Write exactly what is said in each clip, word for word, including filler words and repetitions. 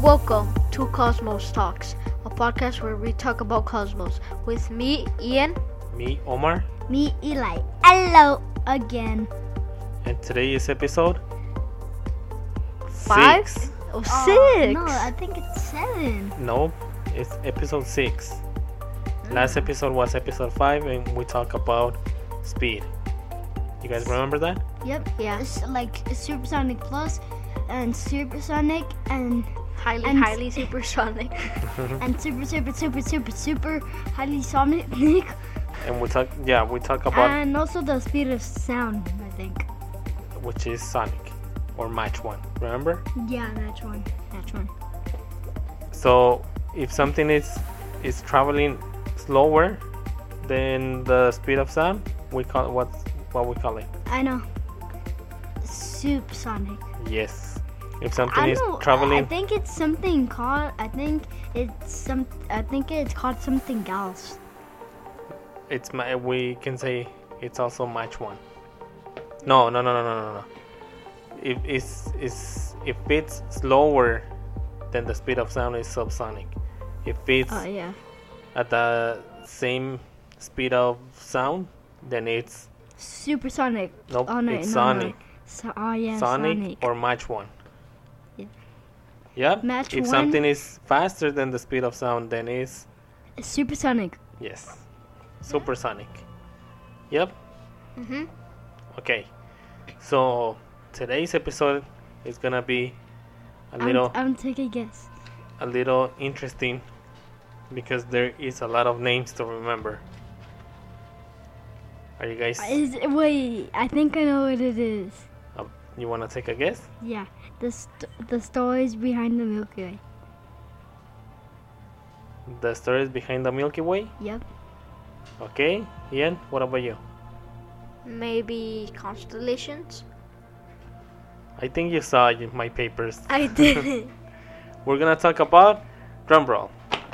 Welcome to Cosmos Talks, a podcast where we talk about cosmos with me, Ian. Me, Omar. Me, Eli. Hello again. And today's episode Five? six. Oh, Oh, six. no, I think it's seven. No, it's episode six. Last episode was episode five, and we talk about speed. You guys remember that? Yep. Yeah. It's like Supersonic Plus and Supersonic and Highly, And- highly supersonic. and super super super super super highly sonic And we talk, yeah, we talk about and also the speed of sound, I think. which is Sonic or Mach one. Remember? Yeah, that's one. That's one. So if something is is traveling slower than the speed of sound, we call what what we call it. I know. Supersonic. Yes. If something I is know. I traveling, think it's something called. I think it's some. I think it's called something else. it's my, we can say it's also Mach one. No, no, no, no, no, no, no. If it's, it's if it's slower than the speed of sound, it's subsonic. If it's Oh yeah. at the same speed of sound, then it's Supersonic. nope, Oh, no, it's no, sonic. No. So, oh yeah. Sonic, Sonic. or Mach one. Yeah. Yep. Mach if one. something is faster than the speed of sound, then it's Supersonic. yes, supersonic. Yep. Mm-hmm. Okay. So today's episode is gonna be a little I'm, I'm taking a guess. a little interesting because there is a lot of names to remember. Are you guys? Is wait? I think I know what it is. Uh, you wanna take a guess? Yeah, the st- the stories behind the Milky Way. The stories behind the Milky Way. Yep. Okay, Ian. What about you? Maybe constellations? I think you saw y- my papers. I did. We're gonna talk about drum roll.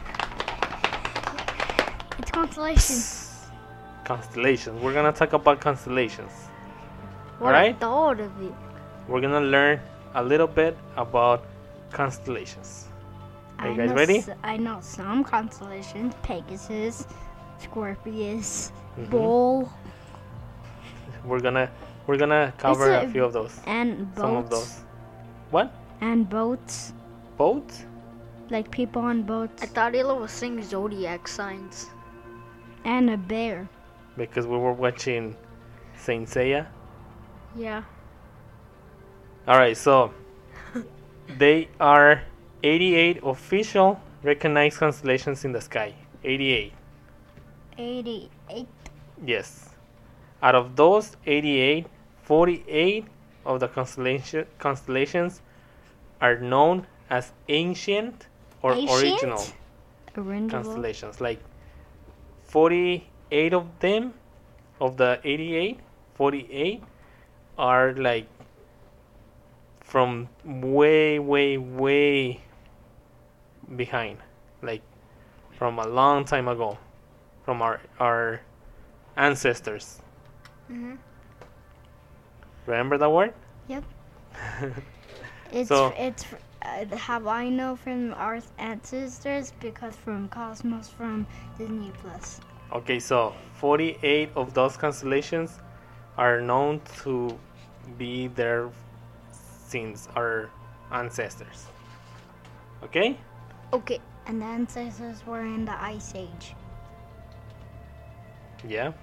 It's constellation. Constellations. We're gonna talk about constellations. What Alright. I thought of it. We're gonna learn a little bit about constellations. Are you I guys know ready? s- I know some constellations: Pegasus, Scorpius, Mhm. Bull, We're gonna we're gonna cover a- a few of those. and boats. Some of those. What? And boats, Boats? like people on boats, I thought Ella was saying zodiac signs. and a bear. Because we were watching Saint Seiya. Yeah. Alright, so they are eighty-eight official recognized constellations in the sky. eighty-eight. Eighty-eight. Yes. Out of those eighty-eight, forty-eight of the constellation, constellations are known as ancient or Ancient? original Original. constellations. Like forty-eight of them, of the eighty-eight, forty-eight are like from way, way, way behind. Like from a long time ago. From our, our ancestors. Mm-hmm. Remember that word? Yep. It's So- it's uh, how I know from our ancestors because from Cosmos from Disney Plus. Okay, so forty-eight of those constellations are known to be there since our ancestors. Okay? Okay. And the ancestors were in the Ice Age. Yeah.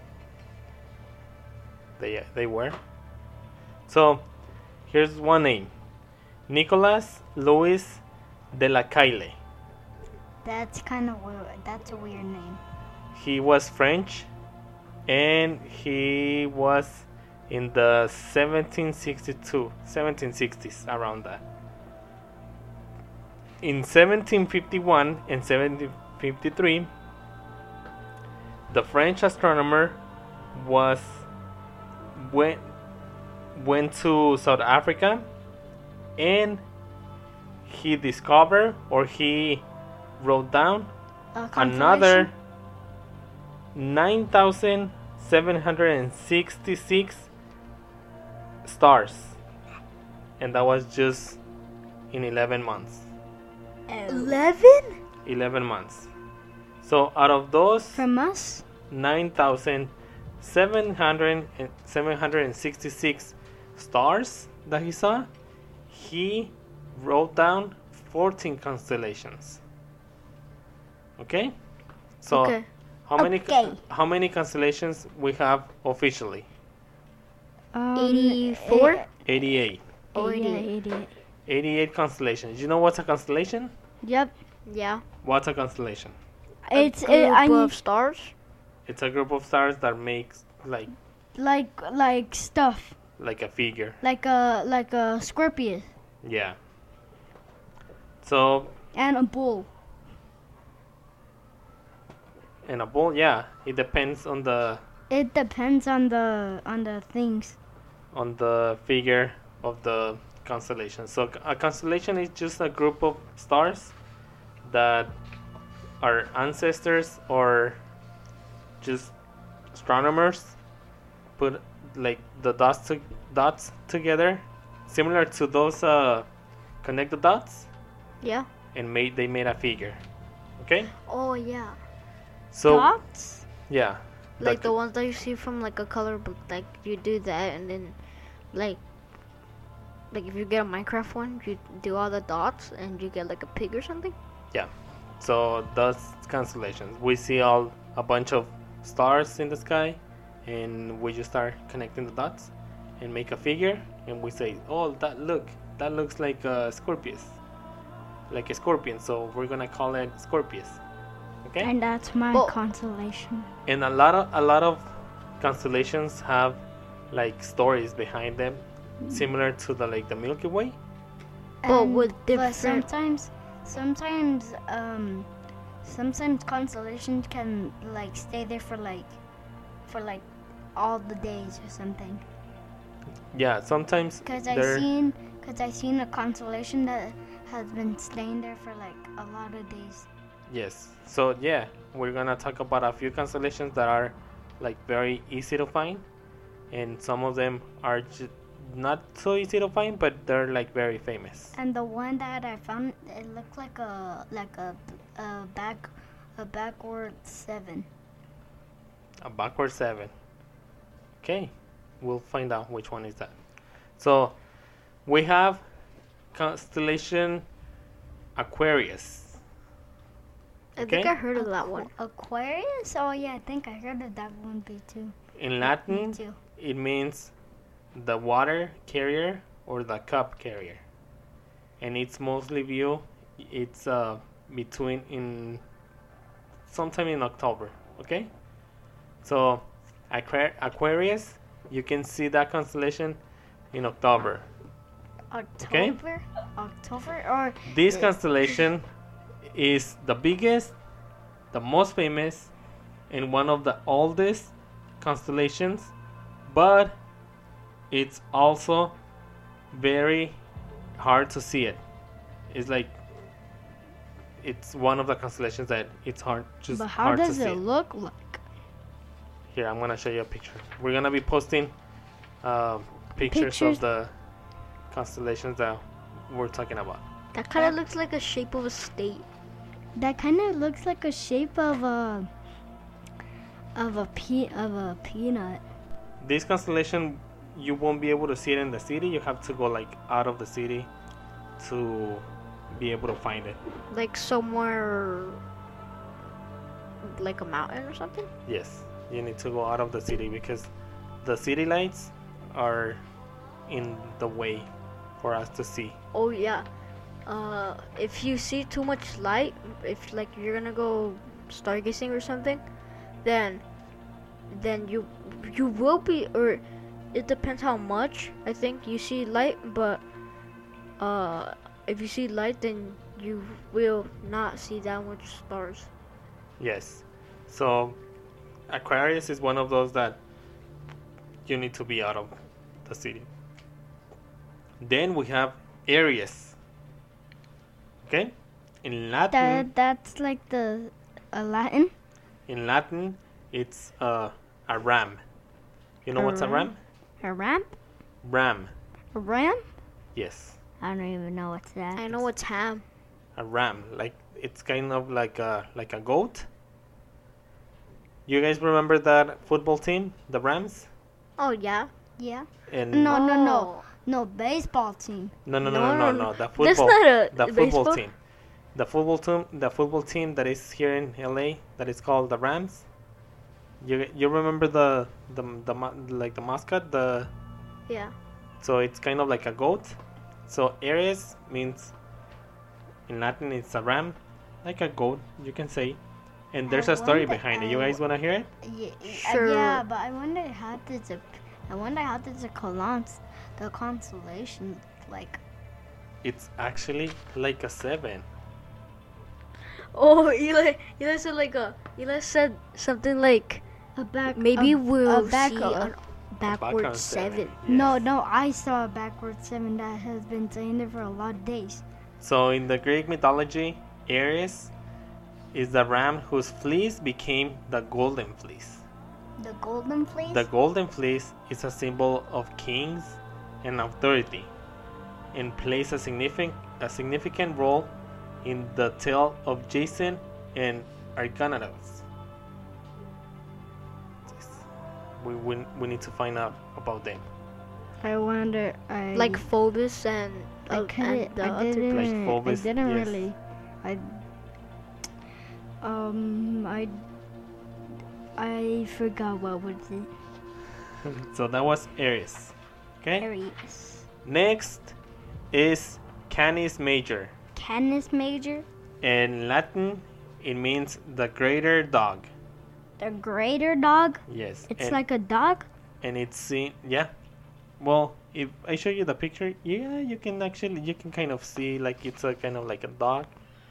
They they were. So, here's one name. Nicolas Louis de la Caille. That's kind of weird. That's a weird name. He was French and he was in the seventeen sixty-two, seventeen sixties, around that. In seventeen fifty-one and seventeen fifty-three, the French astronomer was went went to South Africa and he discovered or he wrote down Uh, another constellation? nine thousand seven hundred sixty-six stars, and that was just in eleven months. Eleven? eleven months. So out of those From us? nine thousand seven hundred seven hundred sixty-six stars that he saw, he wrote down fourteen constellations. Okay? So Okay. how many Okay. how many constellations we have officially? Um, eighty-four? eh, eighty-eight. Oh, yeah, eighty-eight. eighty-eight. eighty-eight constellations. You know what's a constellation? Yep. Yeah. What's a constellation? It's a it, group I of stars. It's a group of stars that makes like like like stuff like a figure. like a like a scorpion Yeah. So and a bull. in a bull, yeah, it depends on the It depends on the on the things. on the figure of the constellation. So a constellation is just a group of stars that are ancestors or just astronomers put like the dots to, dots together, similar to those uh, connect the dots, Yeah. and made they made a figure. Okay, Oh yeah. so Dots? yeah, Like the ones that you see from like a color book. Like you do that and then like like if you get a Minecraft one, you do all the dots and you get like a pig or something. So those constellations, we see all a bunch of stars in the sky, and we just start connecting the dots and make a figure, and we say, oh, that look, that looks like a Scorpius, like a scorpion. So we're gonna call it Scorpius. Okay. And that's my Well- consolation. And a lot of a lot of constellations have like stories behind them, similar to the like the Milky Way. But And- with but different- sometimes sometimes um sometimes constellations can like stay there for like for like all the days or something. Yeah, sometimes Cause I they're seen cause I seen a constellation that has been staying there for like a lot of days. yes. So yeah, we're gonna talk about a few constellations that are like very easy to find, and some of them are ju- not so easy to find, but they're like very famous. And the one that I found, it looked like a like a, a back a backward seven. A backward seven. Okay, we'll find out which one is that. So we have constellation Aquarius. I Okay. think I heard of that one. Aquarius? Oh yeah, I think I heard of that one be too. In Me Latin, too. it means the water carrier or the cup carrier, and it's mostly view. It's uh between in sometime in October. Okay, so Aqua- Aquarius, you can see that constellation in October. October? October or This constellation is the biggest, the most famous, and one of the oldest constellations, but it's also very hard to see it. It's like it's one of the constellations that it's hard just but how hard does to see. it look like? Here, I'm gonna show you a picture. We're gonna be posting uh, pictures, Pictures? of the constellations that we're talking about. That kind of looks like a shape of a state. That kind of looks like a shape of a of a pe of a peanut. This constellation, you won't be able to see it in the city. You have to go like out of the city to be able to find it. Like somewhere like a mountain or something. Yes, you need to go out of the city because the city lights are in the way for us to see. Oh yeah. Uh, if you see too much light, if like you're gonna go stargazing or something, then then you you will be, or it depends how much. I think you see light, but uh, if you see light, then you will not see that much stars. Yes, so Aquarius is one of those that you need to be out of the city. Then we have Aries. Okay, in Latin, That that's like the a Latin. in Latin, it's uh, a ram. You know A what's a ram? ram? A ramp? Ram. A ram? Yes. I don't even know what's that. I know it's ham. a ram. Like it's kind of like a like a goat. You guys remember that football team, the Rams? Oh yeah. Yeah. And No, no, no. Oh. No, baseball team. no, no, no, No, no, no, no, no. no. The That's football, not a the football baseball. team, the football team, the football team that is here in L A that is called the Rams. You you remember the the the ma- like the mascot, the Yeah. so it's kind of like a goat. So Aries means in Latin it's a ram, like a goat, you can say. And there's I a story wonder- behind it. I You guys w- wanna hear it? Yeah, Sure. yeah, but I wonder how did the I wonder how did the colons the constellation look like. It's actually like a seven. Oh, Eli. Eli said like a. Eli said something like A back maybe a, we'll a back, see a, an backward background seven. No, Yes. no, I saw a backward seven that has been saying there for a lot of days. So in the Greek mythology, Aries is the ram whose fleece became the golden fleece. The golden fleece? The golden fleece is a symbol of kings and authority, and plays a significant a significant role in the tale of Jason and Argonauts. We, we, we need to find out about them. I wonder I Like Phobos and, I uh, couldn't and the I other didn't Like person. Phobos, I didn't yes. really I um I I forgot what was it. So that was Aries. Okay. Aries. Next is Canis Major. Canis Major? In Latin, it means the greater dog. The greater dog? Yes. It's and, like a dog? and it's seen. Yeah. Well, if I show you the picture, yeah, you can actually you can kind of see like it's a kind of like a dog.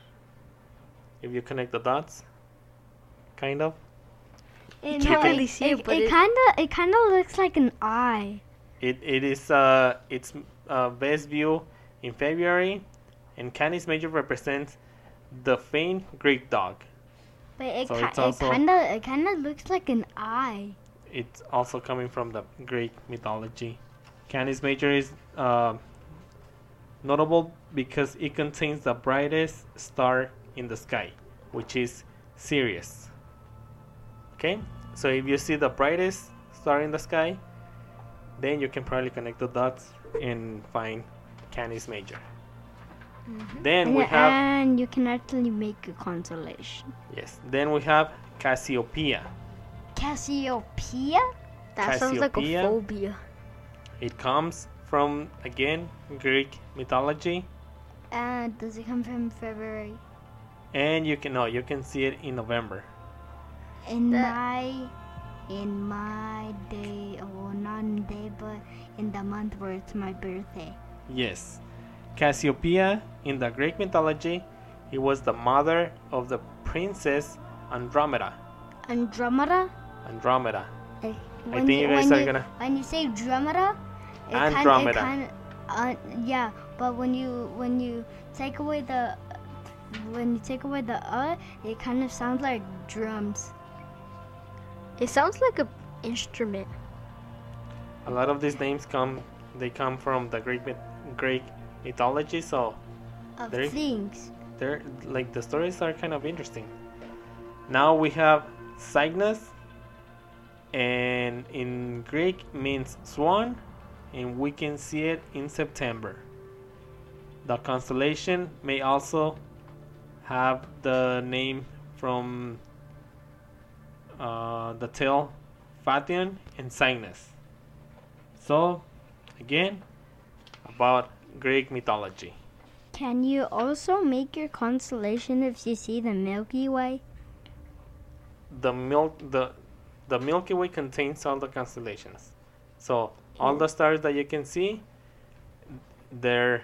If you connect the dots, kind of. It, can't really see it, but it, it- kinda it kinda looks like an eye. It it is uh its uh, best view in February, and Canis Major represents the famed Greek dog. But it, So ki- it's it also- kinda it kinda looks like an eye. It's also coming from the Greek mythology. Canis Major is uh, notable because it contains the brightest star in the sky, which is Sirius. Okay, so if you see the brightest star in the sky, then you can probably connect the dots and find Canis Major. Then we and, have and you can actually make a constellation. yes. Then we have Cassiopeia. Cassiopeia? That sounds like a Cassiopeia. phobia. It comes from again Greek mythology, And does it come from February? and you can no, you can see it in November. In That- my in my day, well not in day, but in the month where it's my birthday. Yes, Cassiopeia in the Greek mythology, it was the mother of the princess Andromeda. Andromeda? Andromeda. Like, I when think you guys when are gonna. When you say Andromeda, it Andromeda. Kind, it kind, uh, yeah, but when you when you take away the when you take away the uh, it kind of sounds like drums. It sounds like a instrument. A lot of these names come, they come from the Greek myth, Greek mythology, so Of There- things. they're like the stories are kind of interesting. Now we have Cygnus, and in Greek means swan, and we can see it in September. The constellation may also have the name from uh, the tale Phaethon and Cygnus. So, again, about Greek mythology. Can you also make your constellation if you see the Milky Way? The milk the the Milky Way contains all the constellations. So all the stars that you can see, they're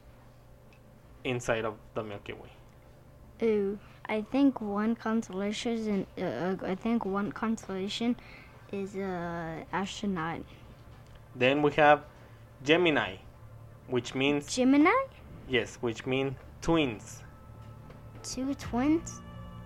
inside of the Milky Way. Ooh, I think one constellation is in, uh, I think one constellation is uh, astronaut. Then we have Gemini, which means Gemini? yes, which mean twins. Two twins?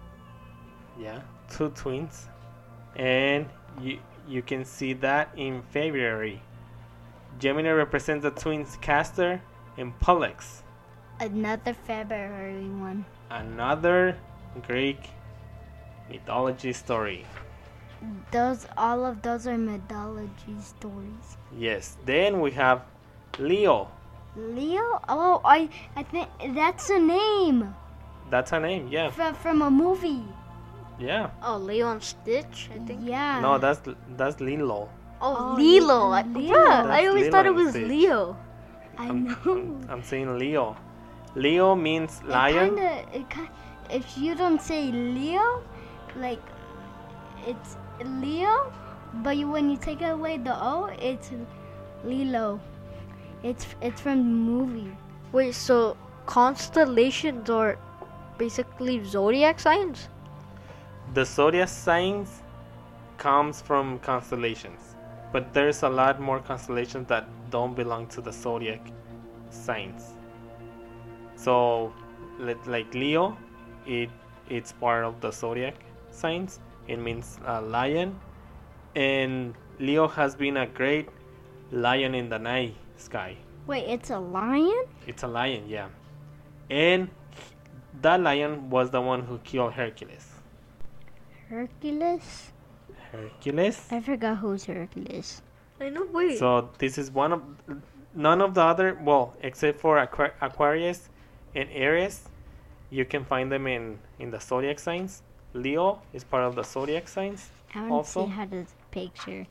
Yeah, two twins. And you you can see that in February. Gemini represents the twins Castor and Pollux. Another February one. Another Greek mythology story. Those all of those are mythology stories. Yes. Then we have Leo. Leo? Oh, I I think that's a name That's her name. Yeah. from from a movie. Yeah. Oh, Leo and Stitch, I think. Yeah. No, that's that's Lilo. Oh, Oh, Lilo. Lilo. I, Lilo. bruh, I That's always Lilo thought it and was Stitch. Leo. I I'm, know. I'm, I'm saying Leo. Leo means lion. It kinda, it kind, if you don't say Leo, like it's Leo, but you, when you take away the O, it's Lilo. It's it's from the movie. Wait, so constellations are basically zodiac signs? The zodiac signs comes from constellations, but there's a lot more constellations that don't belong to the zodiac signs. So, li- like Leo, it it's part of the zodiac signs. It means uh, lion, and Leo has been a great lion in the night sky. Wait, it's a lion? It's a lion, yeah, and that lion was the one who killed Hercules. Hercules? Hercules. I forgot who's Hercules. I know, wait. So this is one of none of the other, well, except for Aqua- Aquarius and Aries, you can find them in in the zodiac signs. Leo is part of the zodiac signs. I want to Also- see how this picture.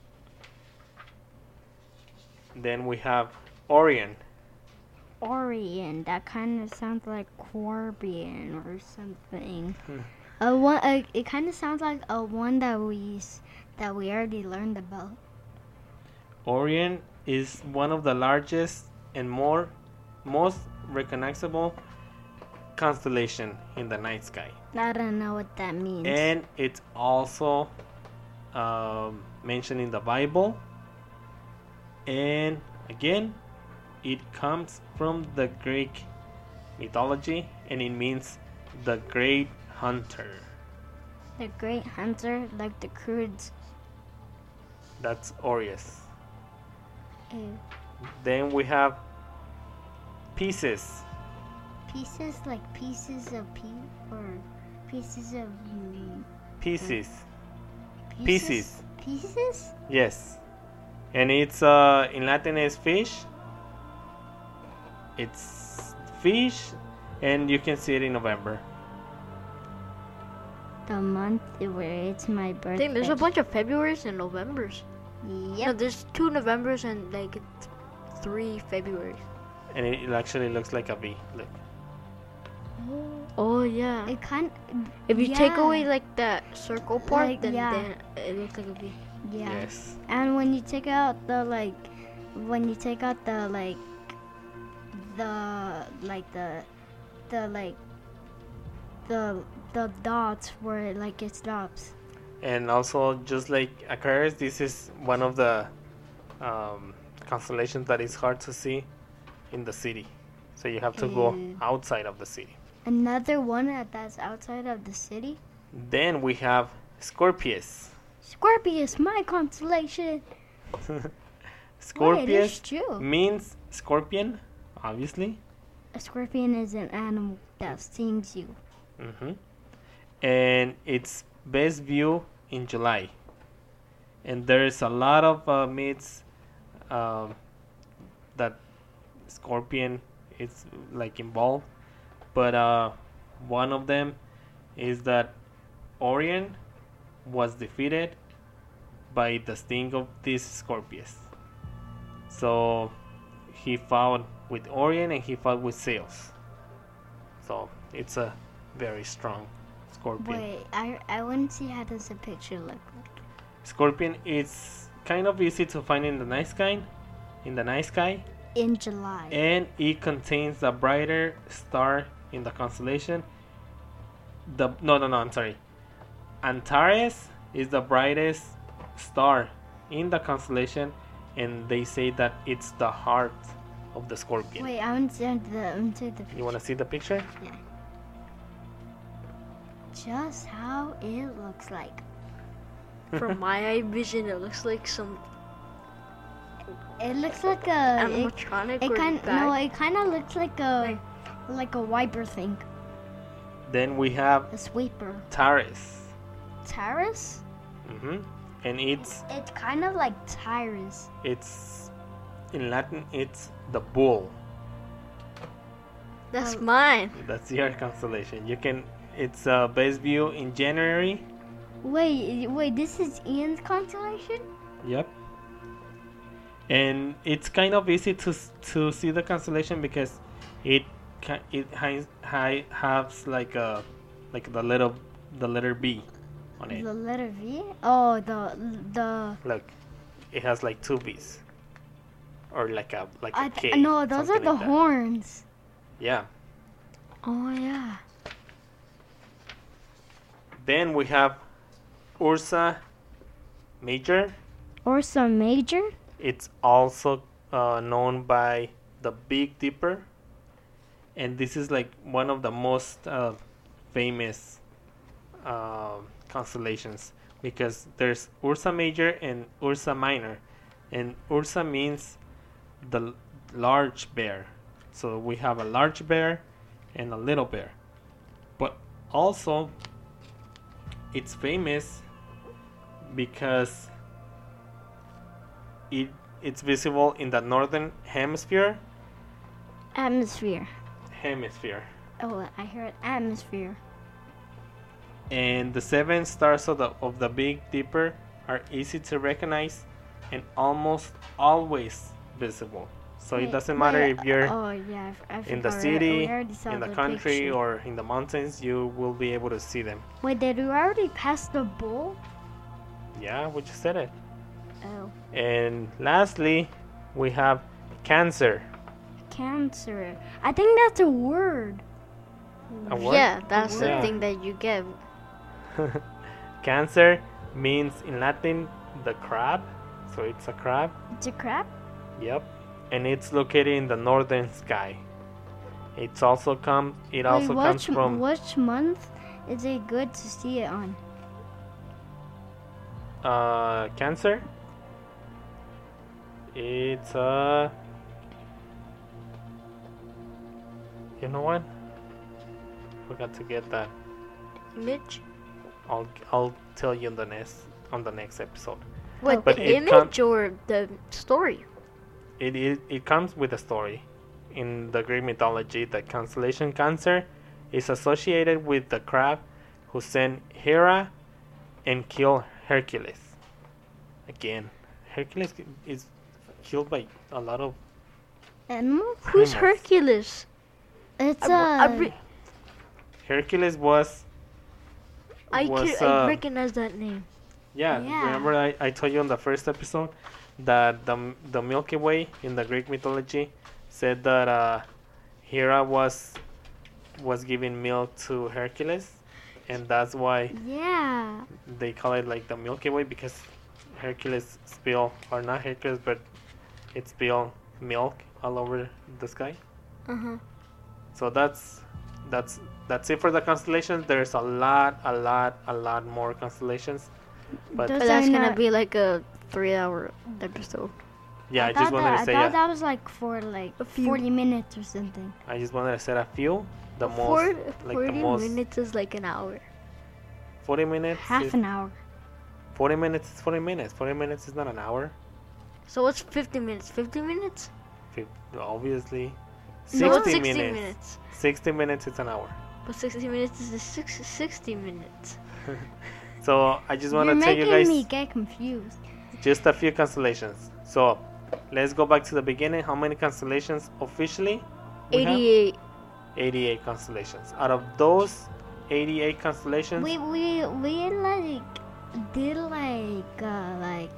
Then we have Orion. Orion. That kind of sounds like Corbian or something. Hmm. A one. A, it kind of sounds like a one that we s- that we already learned about. Orion is one of the largest and more most recognizable constellation in the night sky, I don't know what that means. and it's also um, mentioned in the Bible. And again, it comes from the Greek mythology, and it means the great hunter. The Great Hunter, like the Kurds. That's Orius. Uh, Then we have Pisces. pieces, like pieces of pea or pieces of mm, Pisces. pieces. Pieces? Yes. And it's uh in Latin is fish. It's fish, and you can see it in November. The month where it's my I birthday. think there's a bunch of Februaries and Novembers. No, Yep. there's two Novembers and like th- three Februaries. And it, it actually looks like a V. Look. Oh yeah. It kind. If you take yeah. away like that circle part, Like, then, yeah. then it looks like a V. Yeah. Yes. And when you take out the like, when you take out the like, the like the, the like, the the dots where like it stops. And also, just like Aquarius, this is one of the um, constellations that is hard to see in the city. So you have to go Mm. outside of the city. Another one that- that's outside of the city. Then we have Scorpius. Scorpius, my constellation. Wait, it's Scorpius true. means scorpion, obviously. A scorpion is an animal that stings you. hmm And it's best view in July. And there's a lot of uh, myths um, that scorpion is like involved. But uh, one of them is that Orion was defeated by the sting of this Scorpius. So he fought with Orion and he fought with Zeus. So it's a very strong scorpion. Wait, I I want to see how does the picture look like. Scorpion is kind of easy to find in the night sky, in the night sky, In July. and it contains the brighter star in the constellation. The no no no I'm sorry. Antares is the brightest star in the constellation, and they say that it's the heart of the scorpion. Wait, I want to see the I want to see the You want to see the picture? just how it looks like. From my eye vision, it looks like some It looks like a it, animatronic it or kind guy. no, it kind of looks like a Like- Like a wiper thing. Then we have A sweeper. Taurus. Taurus? hmm And it's It's kind of like Tyrus. it's in Latin it's the bull. That's Oh. mine. That's your constellation. You can it's a base view in January. Wait, wait, this is Ian's constellation? Yep. And it's kind of easy to s- to see the constellation because it ca- it has hi- has like a like the little the letter B on it. The letter V? Oh, the the. Look, it has like two B's, or like a like a I K. th- no, those are something the like that. horns. Yeah. Oh yeah. Then we have Ursa Major. Ursa Major? It's also uh, known by the Big Dipper, and this is like one of the most uh, famous uh, constellations because there's Ursa Major and Ursa Minor, and Ursa means the l- large bear. So we have a large bear and a little bear, but also it's famous because it it's visible in the northern hemisphere Atmosphere. hemisphere Oh, I heard atmosphere. and the seven stars of the of the Big Dipper are easy to recognize and almost always visible, so it Wait, doesn't matter wait, if you're Oh, yeah, I, I in the forgot. city, We already saw in the country, picture. or in the mountains, you will be able to see them. Wait, did we already pass the bull? Yeah, we just said it. Oh. And lastly, we have Cancer. Cancer. I think that's a word. A word? Yeah, that's the Yeah. thing that you get. Cancer means in Latin the crab, so it's a crab. It's a crab? Yep, and it's located in the northern sky. It's also come. It also Wait, comes which, from which month is it good to see it on? uh, Cancer. It's uh, you know what? Forgot to get that. Image? I'll I'll tell you on the next on the next episode. What, But the it image com- or the story? It, it it comes with a story. In the Greek mythology, the constellation Cancer is associated with the crab who sent Hera and killed Hercules. Again, Hercules is killed by a lot of Animal? Who's Animals. Hercules? It's I, a. I, re- Hercules was I, was ca- I uh, recognize that name. yeah, Yeah. remember I, I told you on the first episode that the the Milky Way in the Greek mythology said that uh, Hera was was giving milk to Hercules, and that's why Yeah. they call it like the Milky Way because Hercules spill or not Hercules but it spill milk all over the sky. Uh huh. So that's that's that's it for the constellations. There's a lot, a lot, a lot more constellations. But Those But that's are gonna not- be like a three-hour episode. yeah, I, I, just thought wanted that, to say I thought uh, that was like for like A few. forty minutes or something. I just wanted to say a few. The most Four, like forty the most minutes is like an hour. forty minutes. Half is, an hour. forty minutes is forty minutes. forty minutes is not an hour. So what's fifty minutes? fifty minutes? Fif- Obviously, So what's sixty sixty minutes. minutes? sixty minutes is an hour. But sixty minutes is a six, sixty minutes. So I just want You're to tell making you guys me get confused. just a few constellations. So let's go back to the beginning. How many constellations officially? we have? eighty-eight. eighty-eight constellations. Out of those eighty-eight constellations, We we we like did like uh, like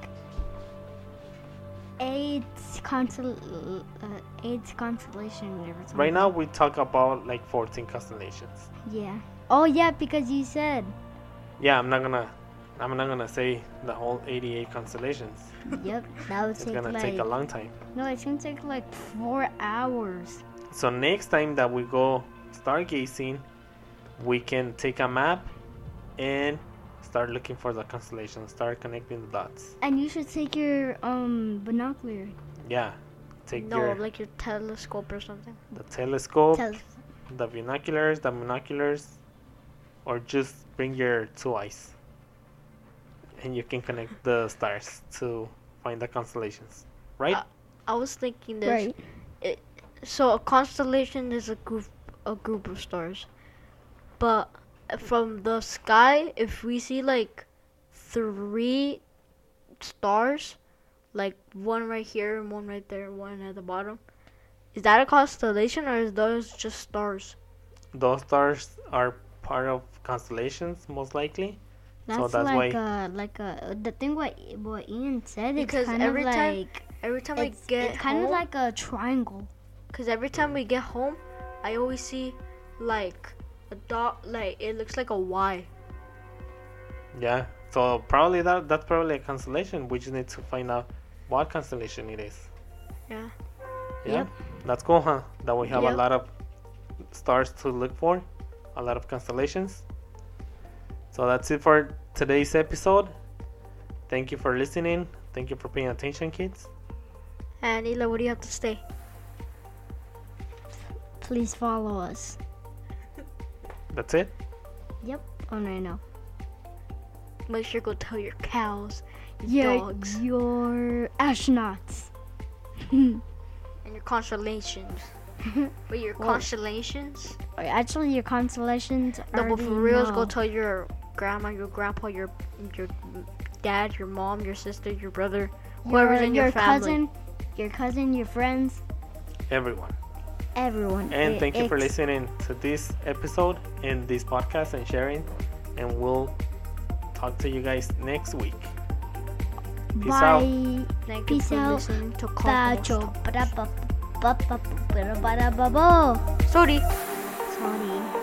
eight constel uh, eight constellation or something. right now we talk about like fourteen constellations. Yeah. Oh yeah, because you said. Yeah, I'm not gonna, I'm not gonna say the whole eighty-eight constellations. Yep. That would It's take gonna like take a long time. no, it's gonna take like four hours. So next time that we go stargazing, we can take a map and start looking for the constellations. Start connecting the dots. And you should take your um binocular. Yeah, take No, your like your telescope or something. the telescope. Tell the binoculars, the monoculars, or just bring your two eyes. And you can connect the stars to find the constellations. Right? Uh, I was thinking this. Right. It, so a constellation is a group a group of stars. But from the sky, if we see like three stars, like one right here and one right there, one at the bottom, is that a constellation or is those just stars? Those stars are part of constellations, most likely. That's, So that's like why- a like a the thing what what Ian said. Because it's kind every of time- like Every time we it's, get it's kind home, of like a triangle. because every time we get home, I always see like a dot, like it looks like a Y. Yeah. So probably that that's probably a constellation. We just need to find out what constellation it is. Yeah. Yeah. Yep. That's cool, huh? That we have Yep. a lot of stars to look for, a lot of constellations. So that's it for today's episode. Thank you for listening. Thank you for paying attention, kids. And Ela, what do you have to say? Please follow us. That's it. Yep. Oh no no. Make sure to go tell your cows, your Yeah, dogs, your astronauts. and your constellations. But your Well- constellations? Actually, your constellations No, but already for reals, know. go tell your grandma, your grandpa, your your dad, your mom, your sister, your brother, whoever's in your, family. cousin, your cousin, your friends, Everyone. everyone. And It- thank you for it's- listening to this episode and this podcast and sharing. And we'll talk to you guys next week. Peace out. Bye. Thank you Peace for out. listening to Bacho. Compost. Ba-da-ba- ba-ba- ba-da-ba-ba-ba. Sorry. Sorry.